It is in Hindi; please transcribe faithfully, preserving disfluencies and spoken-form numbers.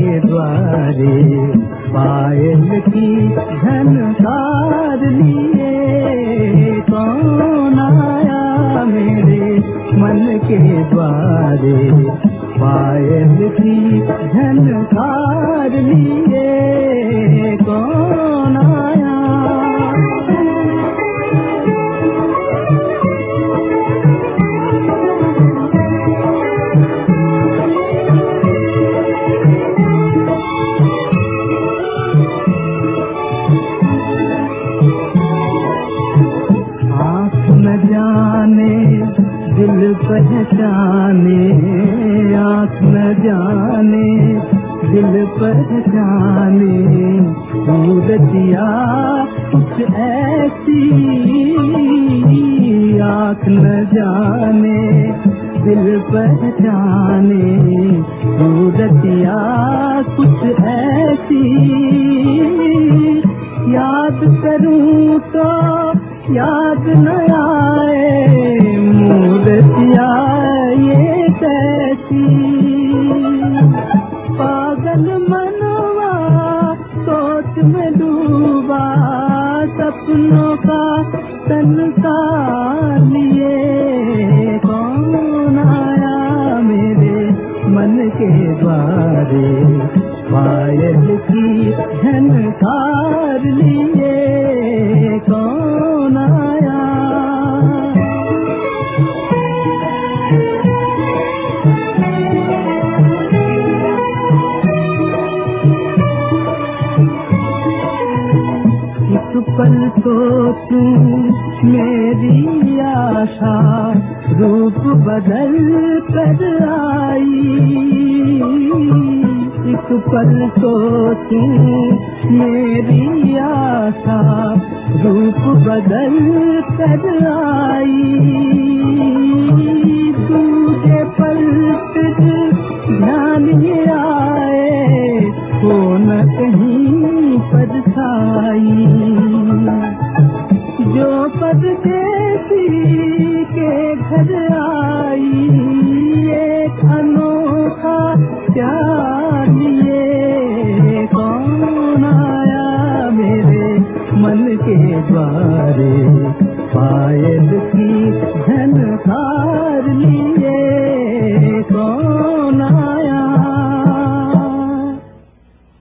के द्वारे पायल की झनकार लिए कौन आया मेरे मन के द्वारे पायल की झनकार लिए कौन आया। दिल पहचाने आँख न जाने दिल पहचाने सूरतिया कुछ ऐसी आँख न जाने दिल पहचाने सूरतिया कुछ ऐसी याद करूं तो याद न आए मूर्तिया ये कैसी पागल मनवा सोच में डूबा सपनों का संसार लिए कौन आया मेरे मन के द्वारे पायल की झनकार लिए कौन आया। एक पल तो तू मेरी आशा रूप बदल कर आई एक पल तो तू मेरी आशा रूप बदल कर आई दूजे पल ध्यान ये आए हो न कहीं परछाई जो परदेसी के घर आई एक अनोखा प्यार लिए कौन आया मेरे मन के द्वारे पायल की झनकार लिए कौन